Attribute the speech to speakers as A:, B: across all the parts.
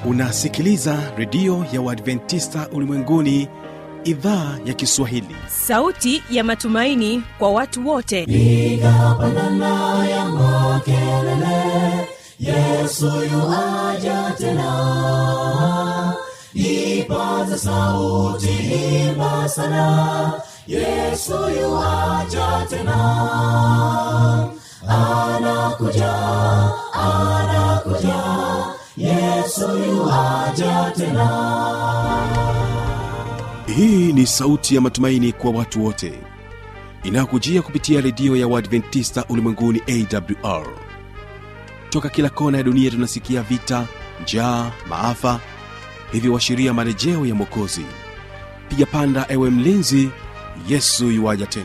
A: Unasikiliza redio ya Waadventista Ulimwenguni, idhaa ya Kiswahili.
B: Sauti ya matumaini kwa watu wote.
C: Piga pandana ya makelele, Yesu yuaja tena. Ipaza sauti, imba sana, Yesu yuaja tena. Anakuja, anakuja, Yesu yuaja tena.
A: Hii ni sauti ya matumaini kwa watu wote, inakujia kupitia redio ya Waadventista Ulimwenguni AWR. Toka kila kona ya dunia tunasikia vita, njaa, maafa, hivyo washiria marejeo ya Mwokozi. Piga panda ewe mlinzi, Yesu yuaja tena.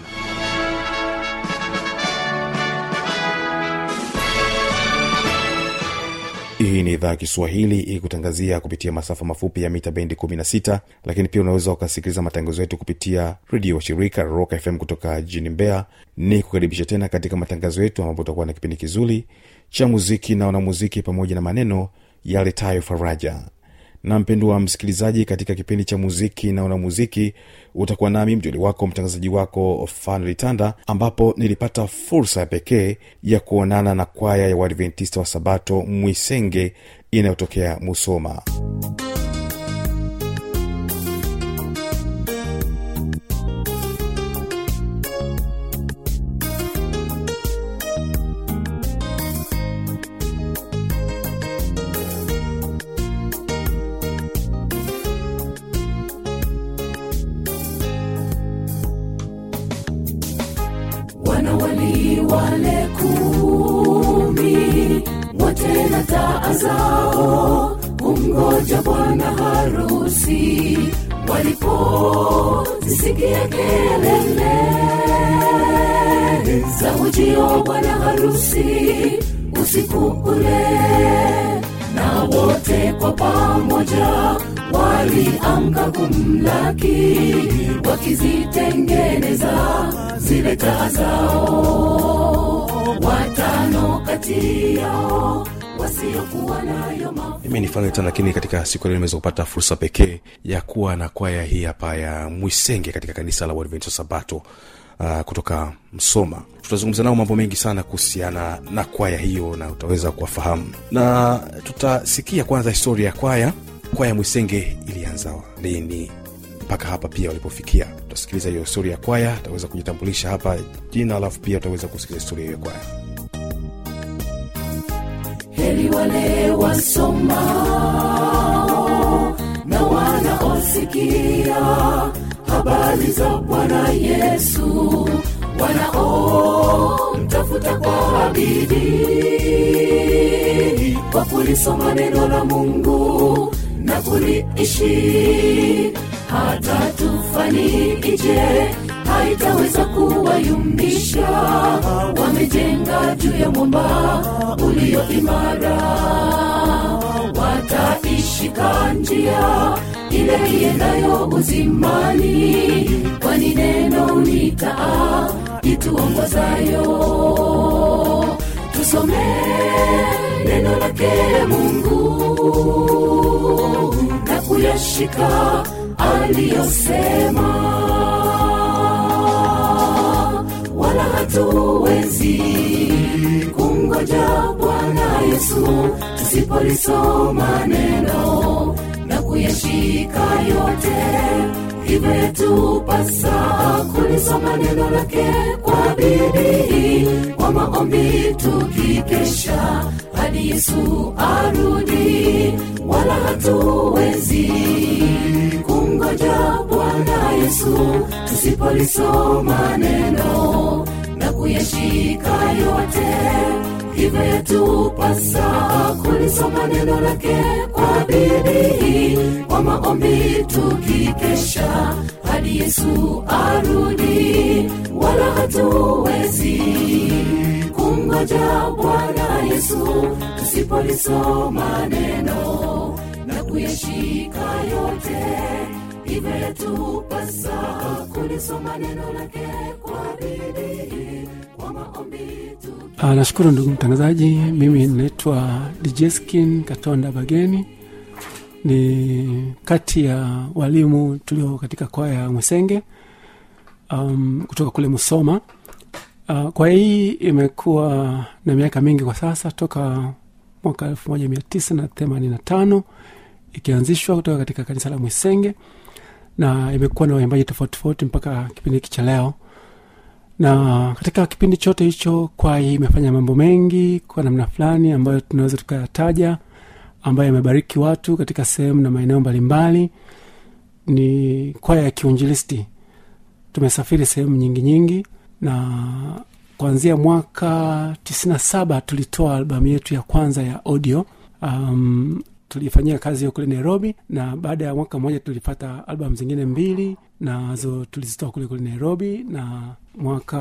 A: Hii ni idhaa Kiswahili ikutangazia kupitia masafa mafupi ya mita bendi 16, lakini pia unaweza ukasikiliza matangazo yetu kupitia redio shirika Rock FM kutoka jijini Mbeya. Ni kukaribisha tena katika matangazo yetu ambapo tutakuwa na kipindi kizuri cha muziki na wanamuziki pamoja na maneno yaletayo faraja. Na mpendwa msikilizaji, katika kipindi cha muziki na wanamuziki utakuwa nami mjoli wako mtangazaji wako Fanuel Tanda, ambapo nilipata fursa ya pekee ya kuonana na kwaya ya Waadventista wa Sabato Mwisenge inayotokea Musoma.
C: Wale 10 wote na taa zao kumgoja bwana harusi, walipozisikia kelele za ujio bwana harusi usiku ule, na wote kwa pamoja waliamka kumlaki, wakizitengeneza zile taa zao. 5 kati yao wasiokuwa nayo mafuta.
A: Mimi ni Fanuel Tanda, lakini katika siku leo nimeweza kupata fursa pekee ya kuwa na kwaya hii hapa ya Mwisenge katika kanisa la Waadventista Sabato kutoka Musoma. Tutazungumza nao mambo mengi sana kuhusiana na kwaya hiyo na utaweza kuwafahamu. Na tutasikia kwanza historia ya kwaya. Kwaya Mwisenge ilianza lini mpaka hapa pia walipofikia. Tutasikiliza hiyo historia ya kwaya, tutaweza kujitambulisha hapa jina, alafu pia tutaweza kusikiliza historia ya kwaya.
C: Heri wale wasomao na wanaosikia habari za Bwana Yesu, wanaomtafuta kwa bidii, kwa kulisoma neno la Mungu na kuliishi. Hata tufani ije haitaweza kuwayumbisha, wamejenga juu ya mwamba ulio imara. Wataishika njia ile iendayo uzimani, kwani neno ni taa ituongozayo. Tusome neno lake Mungu na kuyashika aliyosema, wala hatuwezi kungoja Bwana Yesu tusipolisoma neno na kuyashika yote. Hivyo yatupasa kulisoma neno lake kwa bidii, kwa maombi tukikesha hadi Yesu arudi. Wala hatuwezi kungoja Bwana Yesu tusipolisoma neno na kuyashika yote. Hivyo yatupasa kulisoma neno lake kwa bidii, kwa maombi tukikesha hadi Yesu arudi. Wala hatuwezi kungoja Bwana Yesu tusipolisoma neno na kuyashika yote. Hivyo yatupasa kulisoma neno lake kwa bidii, kwa maombi tukikesha.
D: Nashukuru ndugu mtangazaji. Mimi naitwa Dijeskin Katonda Bageni, ni kati ya walimu tulio katika kwaya ya Mwisenge kutoka kule Musoma. Kwaya hii imekuwa na miaka mingi kwa sasa, toka mwaka 1985 ikianzishwa kutoka katika kanisa la Mwisenge, na imekuwa na waimbaji tofauti mpaka kipindi hiki cha leo. Na katika kipindi chote hicho kwaya hii imefanya mambo mengi kwa namna fulani ambayo tunaweza tukayataja, ambayo yamebariki watu katika sehemu na maeneo mbalimbali. Ni kwaya ya kiinjilisti. Tumesafiri sehemu nyingi, na kuanzia mwaka 97 tulitoa albamu yetu ya kwanza ya audio. Tulifanyia kazi hiyo kule Nairobi, na baada ya mwaka mmoja tulipata albamu zingine 2 nazo tulizitoa kule Nairobi. Na mwaka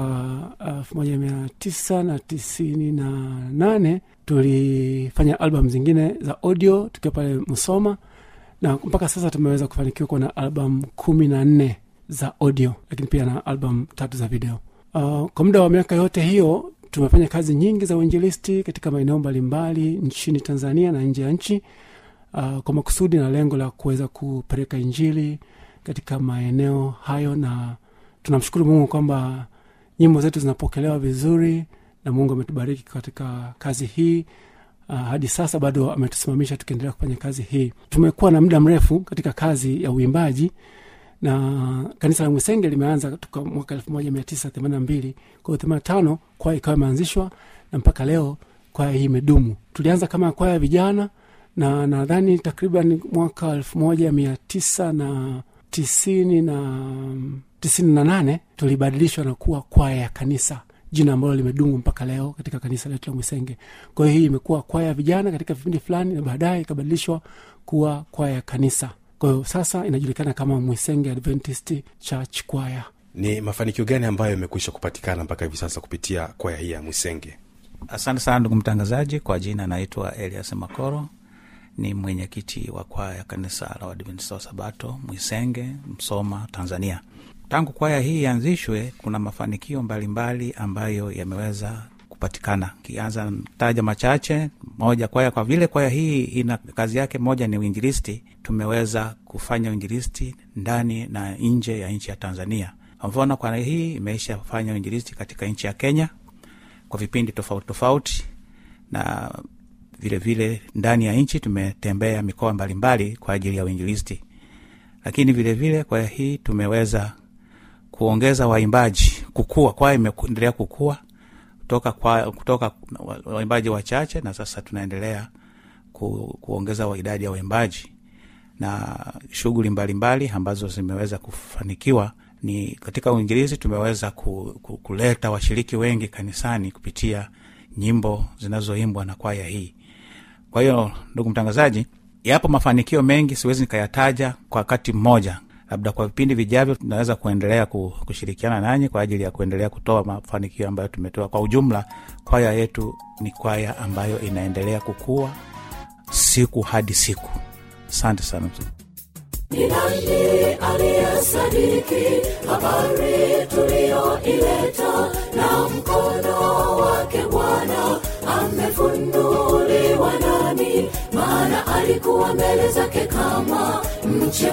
D: 1998 tulifanya albamu zingine za audio tukiwa pale Musoma, na mpaka sasa tumeweza kufanikiwa kuwa na albamu 14 za audio, lakini pia na albamu 3 za video. Kwa muda wa miaka yote hiyo tumefanya kazi nyingi za uinjilisti katika maeneo mbalimbali nchini Tanzania na nje ya nchi, kwa makusudi na lengo la kuweza kupeleka injili katika maeneo hayo. Na tunamshukuru Mungu kwamba nyimbo zetu zinapokelewa vizuri, na Mungu ametubariki katika kazi hii. Hadi sasa bado ametusimamisha tukiendelea kufanya kazi hii. Tumekuwa na muda mrefu katika kazi ya uimbaji, na kanisa la Mwisenge limeanza kutoka mwaka 1982. Kwa 85 kwaya ikawa imeanzishwa, na mpaka leo kwaya hii imedumu. Tulianza kama kwaya vijana, na nadhani takriban mwaka 1998 tulibadilishwa na kuwa kwaya ya kanisa, jina ambalo limedumu mpaka leo katika kanisa letu la Mwisenge. Kwa hiyo hii imekuwa kwaya vijana katika vipindi fulani, na baadaye ikabadilishwa kuwa kwaya ya kanisa. Kwa hiyo sasa inajulikana kama Mwisenge Adventist Church Choir.
A: Ni mafanikio gani ambayo yamekwisha kupatikana mpaka hivi sasa kupitia kwaya hii ya Mwisenge?
E: Asante sana ndugu mtangazaji. Kwa jina naitwa Elias Makoro, ni mwenyekiti wa kwaya ya kanisa la Waadventista wa Sabato Mwisenge, Msoma, Tanzania. Tangu kwaya hii ianzishwe kuna mafanikio mbalimbali ambayo yameweza kupatikana. Kianza taja machache. Moja, kwaya, kwa vile kwaya hii ina kazi yake moja ni uinjilisti, tumeweza kufanya uinjilisti ndani na nje ya nchi ya Tanzania. Kwa mfano, kwaya hii imeisha kufanya uinjilisti katika nchi ya Kenya kwa vipindi tofauti, na vile vile ndani ya nchi tumetembea mikoa mbalimbali kwa ajili ya uinjilisti. Lakini vile vile kwaya hii tumeweza kuongeza waimbaji, kukua. Kwaya imeendelea kukua kutoka waimbaji wachache, na sasa tunaendelea kuongeza idadi ya waimbaji, na shughuli mbalimbali ambazo zimeweza kufanikiwa ni katika uinjilisti. Tumeweza kuleta washiriki wengi kanisani kupitia nyimbo zinazoimbwa na kwaya hii. Kwa hiyo ndugu mtangazaji, yapo mafanikio mengi, siwezi nikayataja kwa wakati mmoja. Labda kwa vipindi vijavyo tunaweza kuendelea kushirikiana nanyi kwa ajili ya kuendelea kutoa mafanikio ambayo tumetoa. Kwa ujumla, kwaya yetu ni kwaya ambayo inaendelea kukua siku hadi siku. Asante sana.
C: Ni nani aliyesadiki habari tulioileta, na mkono wake Bwana amefunuliwa nani? Maana alikuwa mbele zake kama mche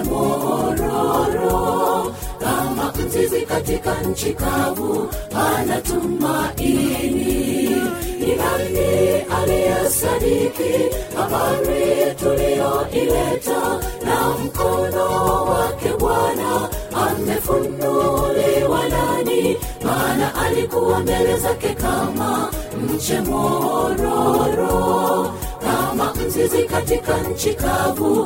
C: mororo, kama mzizi katika nchi kavu, anatumaini. Ni nani aliyesadiki habari tulioileta, na mkono wake Bwana amefunuliwa nani? Maana alikuwa mbele zake kama mche mororo, kama mzizi katika nchi kavu,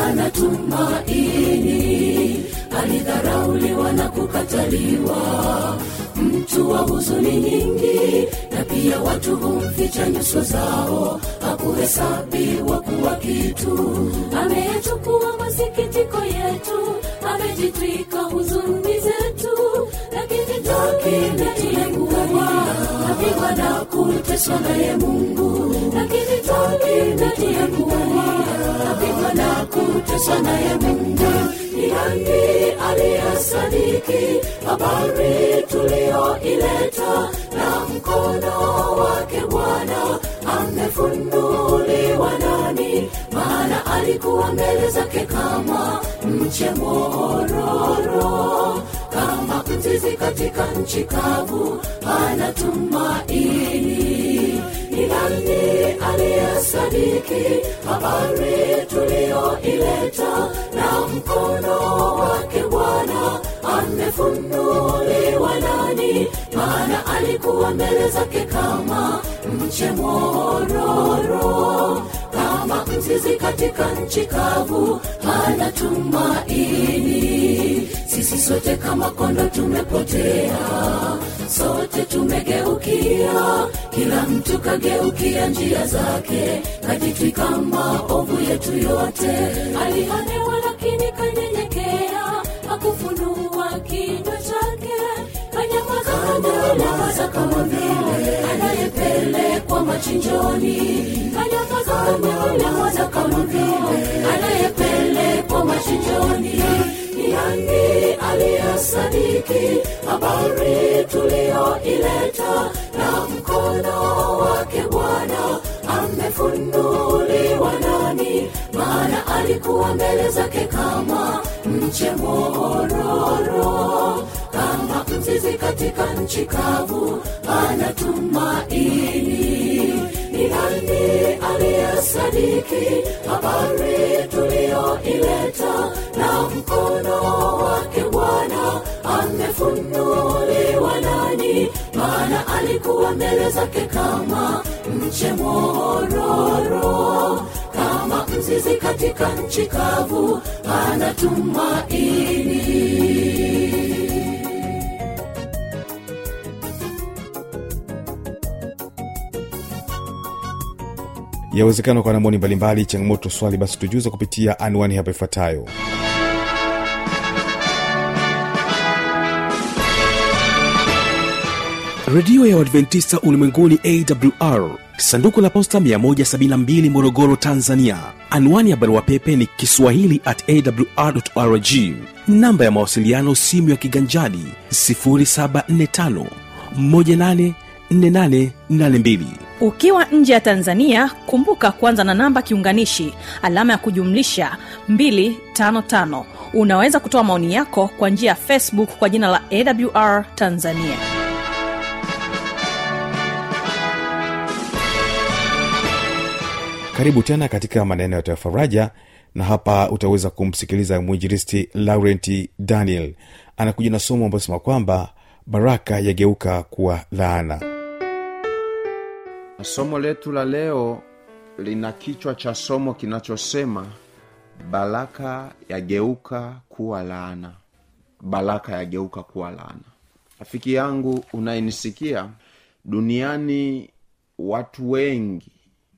C: anatumaini. Alidharauliwa na kukataliwa, mtu wa huzuni nyingi, na pia watu humficha nyuso zao, hakuhesabiwa kuwa kitu. Ameyachukua masikitiko yetu, amejitwika huzuni zetu, lakini tulikuwa napigwa na kuteswa naye Mungu, lakini tulikuwa napigwa na kuteswa naye Mungu. Ni nani aliyesadiki habari tulioileta, na mkono wake Bwana amefunuliwa nani? Maana alikuwa alikuwa mbele zake kama mche mororo, kama mzizi katika nchi kavu, hana tumaini. Ni nani aliyesadiki habari tulioileta, na mkono wake Bwana amefunuliwa nani? Maana alikuwa mbele zake kama mche mororo, kama mzizi katika nchi kavu, hana tumaini. Sisi sote kama kondoo tumepotea, sote tumegeukia, kila mtu kageukia njia zake, kajitwika maovu yetu yote. Alihanewa lakini kanyenyekea, hakufunua kinywa chake, kanyamaza kama vile anayepelekwa machinjoni, kanyamaza kama vile anayepelekwa machinjoni. Ni nani aliyesadiki habari tulioileta, na mkono wake Bwana amefunuliwa nani? Maana alikuwa mbele zake kama mche mororo, kama mzizi katika nchi kavu, hana tumaini. Ni nani aliyesadiki habari tulioileta, na mkono wake Bwana amefunuliwa nani? Maana alikuwa mbele zake kama mche mororo, kama mzizi katika nchi kavu, hana tumaini.
A: Yawezekana kwa namoni mbalimbali, changamoto, swali, basi tujuze kupitia anwani hapa ifuatayo.
F: Radio ya Waadventista Ulimwenguni AWR, sanduku la posta 172, Morogoro, Tanzania. Anwani ya barua pepe ni kiswahili@awr.org. Namba ya mawasiliano simu ya kiganjani 0745 184882.
B: Ukiwa nje ya Tanzania, kumbuka kwanza na namba kiunganishi alama ya kujumlisha 255. Unaweza kutoa maoni yako kwa njia ya Facebook kwa jina la AWR Tanzania.
A: Karibu tena katika maneno ya faraja, na hapa utaweza kumsikiliza mwinjilisti Laurent Daniel. Anakuja na somo ambalo sema kwamba baraka yageuka kuwa laana.
G: Somo letu la leo lina kichwa cha somo kinachosema baraka yageuka kuwa laana. Baraka yageuka kuwa laana. Rafiki yangu unayenisikia, duniani watu wengi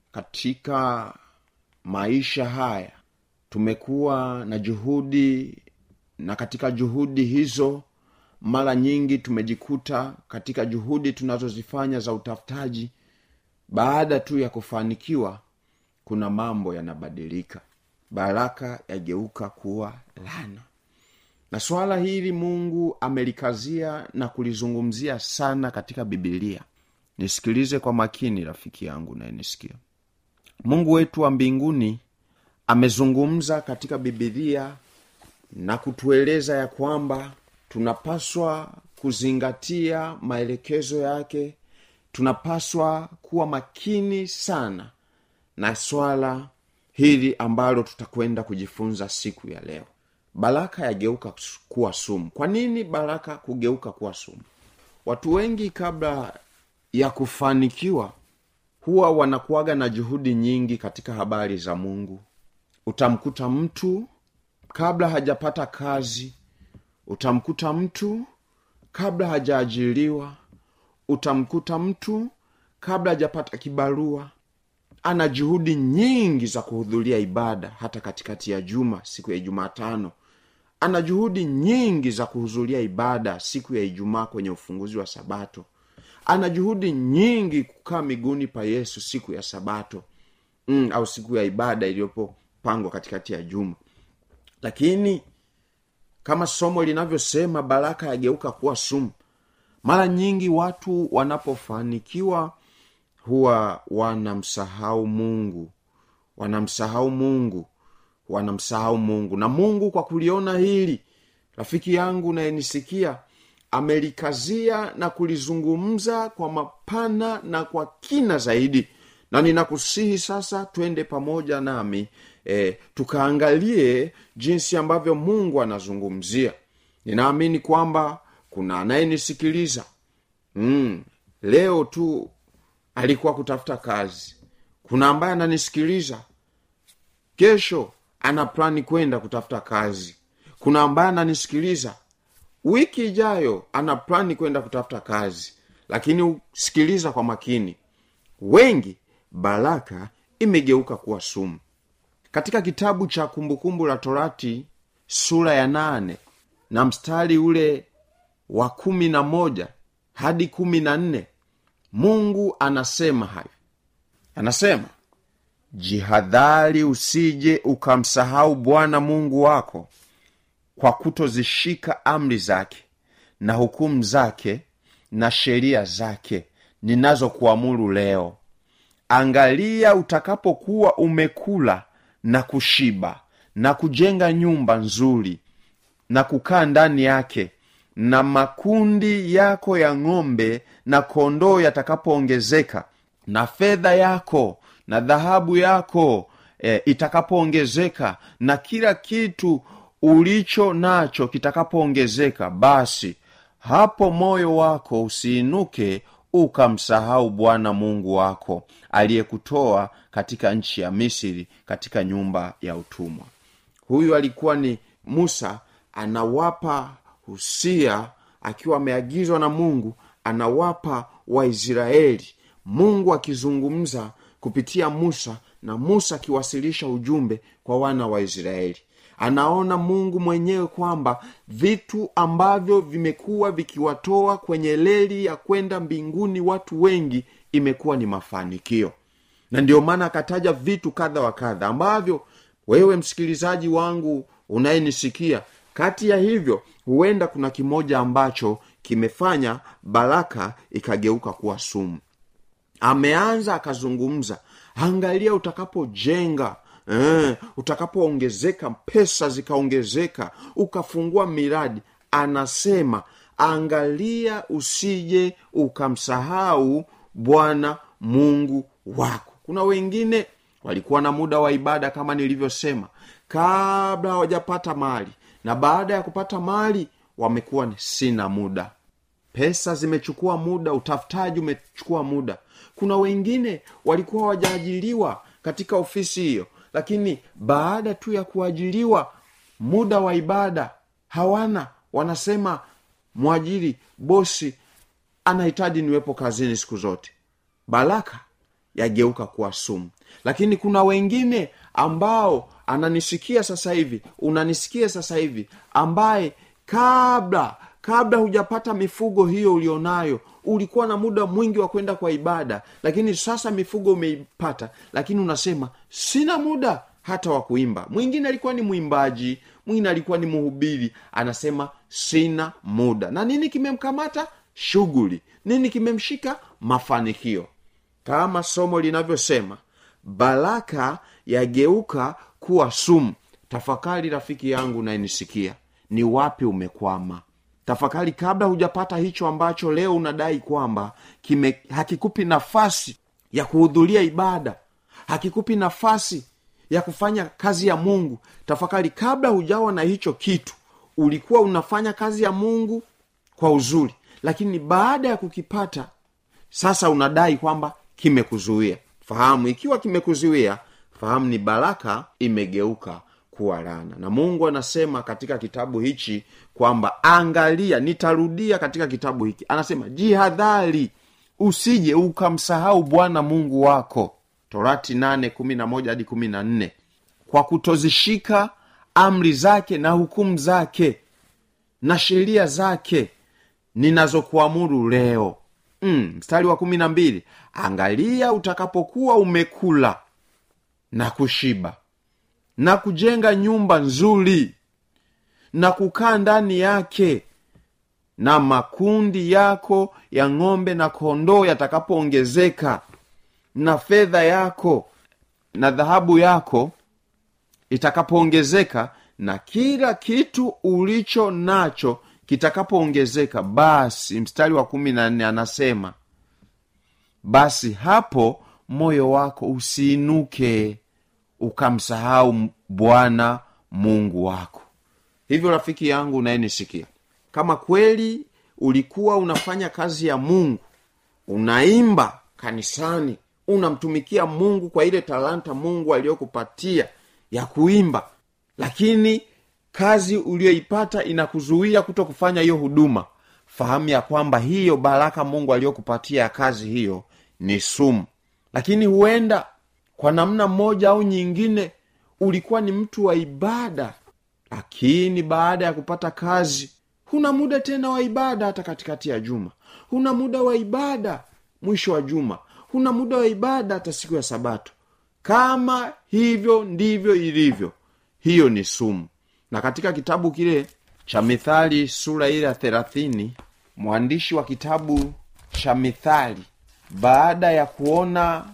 G: katika maisha haya tumekuwa na juhudi, na katika juhudi hizo mara nyingi tumejikuta katika juhudi tunazozifanya za utafutaji, baada tu ya kufanikiwa kuna mambo yanabadilika. Baraka yageuka kuwa laana. Na swala hili Mungu amelikazia na kulizungumzia sana katika Biblia. Nisikilize kwa makini rafiki yangu na nisikia. Mungu wetu wa mbinguni amezungumza katika Biblia na kutueleza ya kwamba tunapaswa kuzingatia maelekezo yake, tunapaswa kuwa makini sana na swala hili ambalo tutakwenda kujifunza siku ya leo. Baraka yageuka kuwa sumu. Kwa nini baraka kugeuka kuwa sumu? Watu wengi kabla ya kufanikiwa huwa wanakuaga na juhudi nyingi katika habari za Mungu. Utamkuta mtu kabla hajapata kazi, utamkuta mtu kabla hajaajiriwa, utamkuta mtu kabla hajapata kibarua ana juhudi nyingi za kuhudhuria ibada. Hata katikati ya juma, siku ya Jumatano, ana juhudi nyingi za kuhudhuria ibada siku ya Ijumaa kwenye ufunguzi wa Sabato. Ana juhudi nyingi kukaa miguuni pa Yesu siku ya Sabato, au siku ya ibada iliyopangwa katikati ya juma. Lakini kama somo linavyosema, baraka yageuka kuwa sumu. Mara nyingi watu wanapofanikiwa huwa wanamsahau Mungu. wanamsahau Mungu. Na Mungu kwa kuliona hili, rafiki yangu nayenisikia, amelikazia na kulizungumza kwa mapana na kwa kina zaidi. Na ninakusihi sasa twende pamoja nami tukaangalie jinsi ambavyo Mungu anazungumzia. Ninaamini kwamba kuna anayenisikiliza leo tu alikuwa kutafuta kazi. Kuna ambaye ananisikiliza kesho ana plani kwenda kutafuta kazi. Kuna ambaye ananisikiliza wiki ijayo ana plani kwenda kutafuta kazi. Lakini usikiliza kwa makini, wengi baraka imegeuka kuwa sumu. Katika kitabu cha Kumbukumbu la Torati sura ya 8 na mstari ule wa 11 hadi 14, Mungu anasema hayo. Anasema, jihadhari usije ukamsahau Bwana Mungu wako kwa kutozishika amri zake na hukumu zake na sheria zake ninazokuamuru leo. Angalia utakapokuwa umekula na kushiba na kujenga nyumba nzuri na kukaa ndani yake, na makundi yako ya ng'ombe na kondoo yatakapoongezeka, na fedha yako na dhahabu yako itakapoongezeka, na kila kitu ulicho nacho kitakapoongezeka, basi hapo moyo wako usiinuke ukamsahau Bwana Mungu wako aliyekutoa katika nchi ya Misri, katika nyumba ya utumwa. Huyu alikuwa ni Musa, anawapa husia akiwa ameagizwa na Mungu, anawapa Waisraeli, Mungu akizungumza kupitia Musa, na Musa akiwasilisha ujumbe kwa wana wa Israeli. Anaona Mungu mwenyewe kwamba vitu ambavyo vimekuwa vikiwatoa kwenye reli ya kwenda mbinguni watu wengi imekuwa ni mafanikio. Na ndio maana akataja vitu kadha wa kadha ambavyo wewe msikilizaji wangu unayenisikia, kati ya hivyo huenda kuna kimoja ambacho kimefanya baraka ikageuka kuwa sumu. Ameanza akazungumza, angalia utakapojenga, utakapoongezeka, pesa zikaongezeka, ukafungua miradi. Anasema angalia usije ukamsahau Bwana Mungu wako. Kuna wengine walikuwa na muda wa ibada kama nilivyosema, kabla hawajapata mali, na baada ya kupata mali wamekuwa sina muda. Pesa zimechukua muda, utafutaji umechukua muda. Kuna wengine walikuwa hawajaajiriwa katika ofisi hiyo, lakini baada tu ya kuajiriwa muda wa ibada hawana. Wanasema mwajiri, bosi anahitaji niwepo kazini siku zote. Baraka yageuka kuwa sumu. Lakini kuna wengine ambao ananisikia sasa hivi, unanisikia sasa hivi, ambaye kabla hujapata mifugo hiyo ulionayo ulikuwa na muda mwingi wa kwenda kwa ibada, lakini sasa mifugo umeipata, lakini unasema sina muda hata wa kuimba. Mwingine alikuwa ni mwimbaji, mwingine alikuwa ni mhubiri, anasema sina muda. Na nini kimemkamata? Shughuli. Nini kimemshika? Mafanikio. Kama somo linavyosema, baraka yageuka kuwa sumu. Tafakari rafiki yangu unayenisikia, ni wapi umekwama? Tafakari kabla hujapata hicho ambacho leo unadai kwamba hakikupi nafasi ya kuhudhuria ibada, hakikupi nafasi ya kufanya kazi ya Mungu. Tafakari kabla hujawa na hicho kitu, ulikuwa unafanya kazi ya Mungu kwa uzuri, lakini baada ya kukipata sasa unadai kwamba kimekuzuia. Fahamu, ikiwa kimekuzuia, fahamu ni baraka imegeuka kuwa laana. Na Mungu anasema katika kitabu hichi kwamba angalia, nitarudia katika kitabu hiki, anasema jihadhari usije ukamsahau Bwana Mungu wako. Torati 8:11 hadi 14. Kwa kutozishika amri zake na hukumu zake na sheria zake ninazokuamuru leo. Mstari wa 12, angalia utakapokuwa umekula na kushiba na kujenga nyumba nzuri na kukaa ndani yake, na makundi yako ya ng'ombe na kondoo yatakapoongezeka, na fedha yako na dhahabu yako itakapoongezeka, na kila kitu ulicho nacho kitakapoongezeka, basi mstari wa 14 anasema, basi hapo moyo wako usiinuke ukamsahau Bwana Mungu wako. Hivyo rafiki yangu unayenisikia, kama kweli ulikuwa unafanya kazi ya Mungu, unaimba kanisani, unamtumikia Mungu kwa ile talanta Mungu aliyokupatia ya kuimba, lakini kazi uliyoipata inakuzuia kuto kufanya hiyo huduma, fahamu ya kwamba hiyo baraka Mungu aliyokupatia ya kazi hiyo ni sumu. Lakini huenda kwa namna moja au nyingine ulikuwa ni mtu wa ibada, lakini baada ya kupata kazi huna muda tena wa ibada. Hata katikati ya juma huna muda wa ibada, mwisho wa juma huna muda wa ibada, hata siku ya Sabato. Kama hivyo ndivyo ilivyo, hiyo ni sumu. Na katika kitabu kile cha Mithali sura ile ya 30, mwandishi wa kitabu cha Mithali, baada ya kuona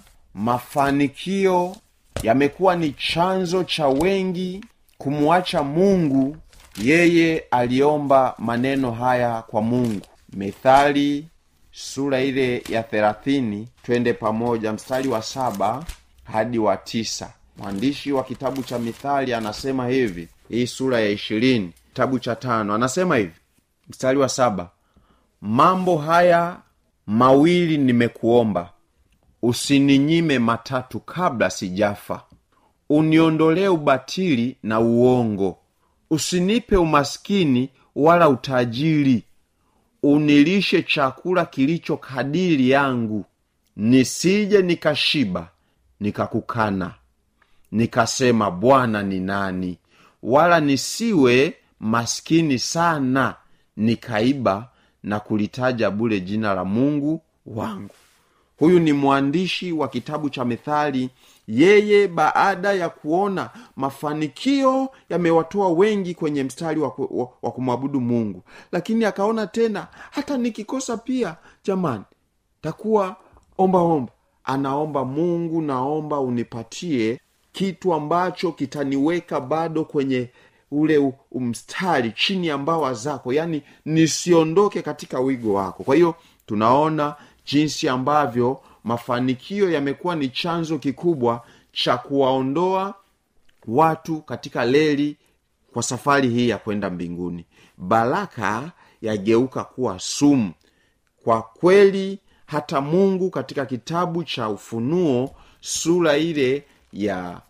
G: mafanikio yamekuwa ni chanzo cha wengi kumwacha Mungu, yeye aliomba maneno haya kwa Mungu. Mithali sura ile ya 30, twende pamoja, mstari wa 7 hadi wa 9. Mwandishi wa kitabu cha Mithali anasema hivi, hii sura ya 20, kitabu cha 5, anasema hivi, mstari wa 7, mambo haya mawili nimekuomba, usininyime matatu kabla sijafa. Uniondolee ubatili na uongo, usinipe umaskini wala utajiri. Unilishe chakula kilicho kadiri yangu, nisije nikashiba nikakukana, nikasema Bwana ni nani, wala nisiwe maskini sana nikaiba na kulitaja bure jina la Mungu wangu. Huyu ni mwandishi wa kitabu cha Mithali. Yeye baada ya kuona mafanikio yamewatoa wengi kwenye mstari wa kumwabudu Mungu, lakini akaona tena, hata nikikosa pia, jamani, takuwa omba. Anaomba Mungu, naomba unipatie kitu ambacho kitaniweka bado kwenye ule mstari, chini ya mbawa zako, yani nisiondoke katika wigo wako. Kwa hiyo tunaona jinsi ambavyo mafanikio yamekuwa ni chanzo kikubwa cha kuwaondoa watu katika leli kwa safari hii ya kwenda mbinguni. Baraka yageuka kuwa sumu. Kwa kweli hata Mungu katika kitabu cha Ufunuo sura ile ya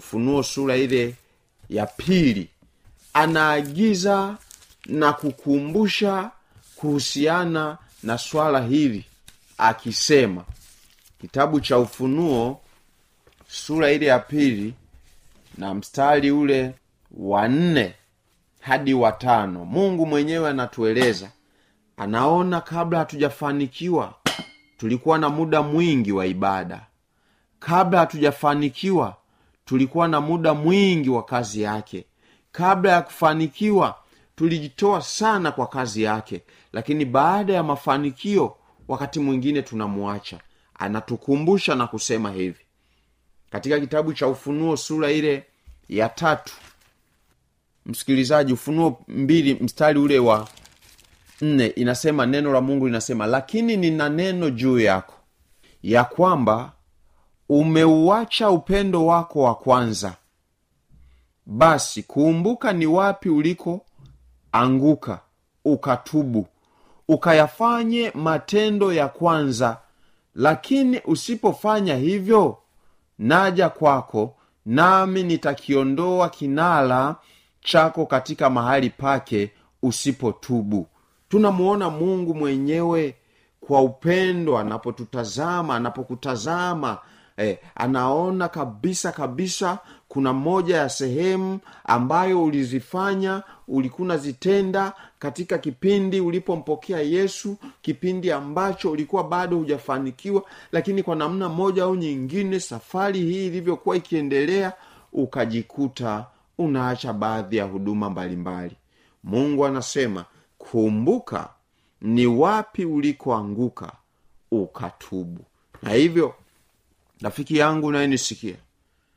G: 2 anaagiza na kukumbusha kuhusiana na swala hili, akisema, kitabu cha Ufunuo sura ile ya 2 na mstari ule wa 4 hadi wa 5, Mungu mwenyewe anatueleza, anaona kabla hatujafanikiwa tulikuwa na muda mwingi wa ibada. Kabla hatujafanikiwa tulikuwa na muda mwingi wa kazi yake. Kabla ya kufanikiwa tulijitoa sana kwa kazi yake, lakini baada ya mafanikio wakati mwingine tunamuacha. Anatukumbusha na kusema hivi katika kitabu cha Ufunuo sura ile ya 3, msikilizaji, Ufunuo 2 mstari ule wa 4, inasema, neno la Mungu linasema, lakini nina neno juu yako, ya kwamba umeuacha upendo wako wa kwanza. Basi kumbuka ni wapi uliko anguka, ukatubu, ukayafanye matendo ya kwanza. Lakini usipofanya hivyo, naja kwako, nami nitakiondoa kinara chako katika mahali pake usipotubu. Tunamuona Mungu mwenyewe kwa upendo anapokutazama, anaona kabisa kuna moja ya sehemu ambayo ulizifanya, ulikuwa zitenda katika kipindi ulipompokea Yesu, kipindi ambacho ulikuwa bado hujafanikiwa, lakini kwa namna moja au nyingine safari hii ilivyokuwa ikiendelea, ukajikuta unaacha baadhi ya huduma mbalimbali. Mungu anasema, kumbuka ni wapi ulikoanguka, ukatubu. Na hivyo rafiki yangu unayenisikia,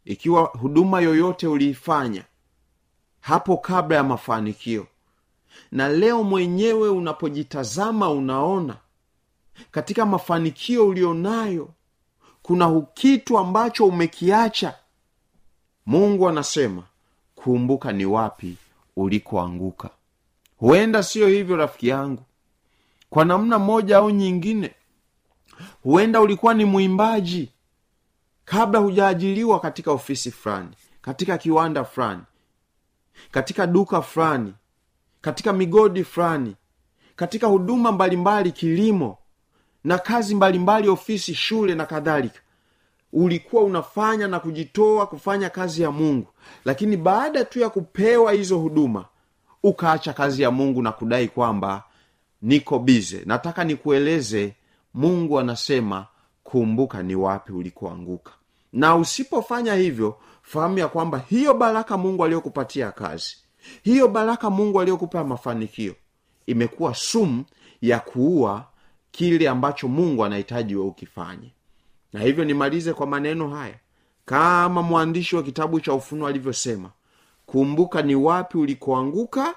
G: ikiwa huduma yoyote uliifanya hapo kabla ya mafanikio, na leo mwenyewe unapojitazama unaona katika mafanikio ulionayo kuna kitu ambacho umekiacha, Mungu anasema kumbuka ni wapi ulikoanguka. Huenda sio hivyo rafiki yangu, kwa namna moja au nyingine huenda ulikuwa ni muimbaji kabla hujaajiriwa katika ofisi fulani, katika kiwanda fulani, katika duka fulani, katika migodi fulani, katika huduma mbalimbali, kilimo na kazi mbalimbali, ofisi, shule na kadhalika. Ulikuwa unafanya na kujitoa kufanya kazi ya Mungu, lakini baada tu ya kupewa hizo huduma ukaacha kazi ya Mungu na kudai kwamba niko bize. Nataka nikueleze, Mungu anasema kumbuka ni wapi ulikoanguka. Na usipofanya hivyo, fahamu ya kwamba hiyo baraka Mungu aliyokupatia kazi, hiyo baraka Mungu aliyokupa mafanikio, imekuwa sumu ya kuua kile ambacho Mungu anahitaji wewe ukifanye. Na hivyo nimalize kwa maneno haya, kama mwandishi wa kitabu cha Ufunuo alivyosema, kumbuka ni wapi ulikoanguka,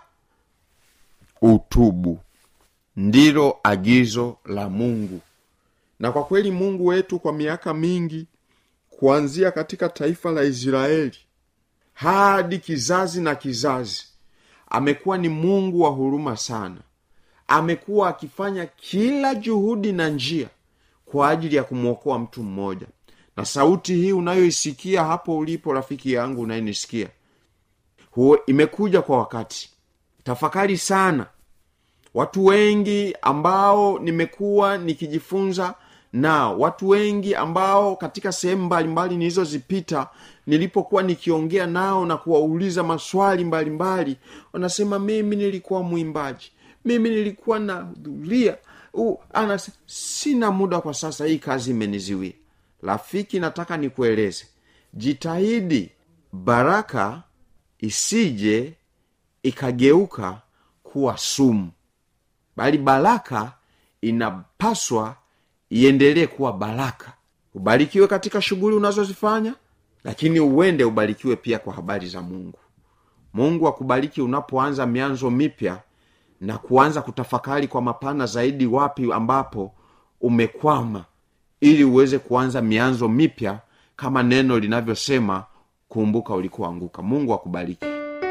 G: utubu. Ndilo agizo la Mungu. Na kwa kweli Mungu wetu kwa miaka mingi, kuanzia katika taifa la Israeli hadi kizazi na kizazi, amekuwa ni Mungu wa huruma sana. Amekuwa akifanya kila juhudi na njia kwa ajili ya kumwokoa mtu mmoja. Na sauti hii unayoisikia hapo ulipo, rafiki yangu unayenisikia, imekuja kwa wakati. Tafakari sana. Watu wengi ambao nimekuwa nikijifunza nao, watu wengi ambao katika sehemu mbalimbali nilizozipita, nilipokuwa nikiongea nao na kuwauliza maswali mbalimbali, wanasema mimi nilikuwa muimbaji, mimi nilikuwa nahudhuria, sina muda kwa sasa, hii kazi imeniziwia. Rafiki, nataka nikueleze, jitahidi baraka isije ikageuka kuwa sumu, bali baraka inapaswa iendelee kuwa baraka. Ubarikiwe katika shughuli unazozifanya, lakini uende ubarikiwe pia kwa habari za Mungu. Mungu akubariki unapoanza mianzo mipya na kuanza kutafakari kwa mapana zaidi wapi ambapo umekwama, ili uweze kuanza mianzo mipya kama neno linavyosema, kumbuka ulikoanguka. Mungu akubariki.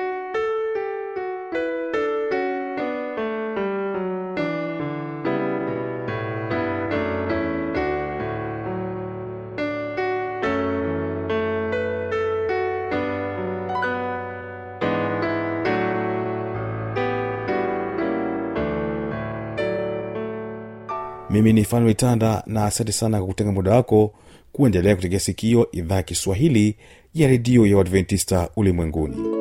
A: Mimi ni Fanuel Tanda, na asante sana kwa kutenga muda wako kuendelea kutegea sikio idhaa Kiswahili ya redio ya Waadventista ulimwenguni.